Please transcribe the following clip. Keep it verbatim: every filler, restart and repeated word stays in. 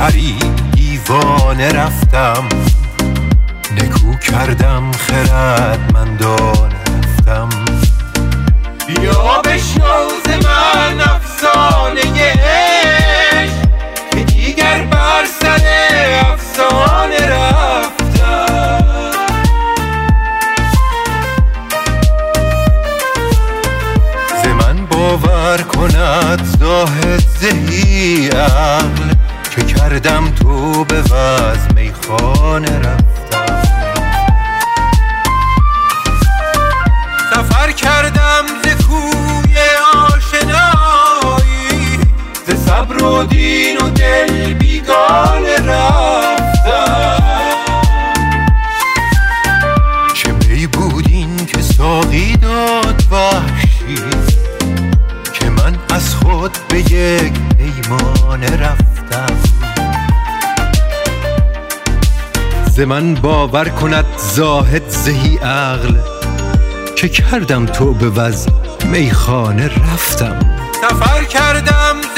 غریب دیوانه رفتم، نکو کردم خردمندانه رفتم. بیا بشنو ز من افسانه عشق که دیگر بر سر افسانه رفتم. ز من باور کند زاهد زهی عقل که کردم تو به وز میخانه رفتم. سفر کردم ز کوی آشنایی، ز صبر و دین و دل بیگانه رفتم. چه می بود این که ساقی داد وحشی، که من از خود به یک پیمانه رفتم. ز من باور کند زاهد زهی عقل که کردم تو به وز میخانه رفتم. سفر کردم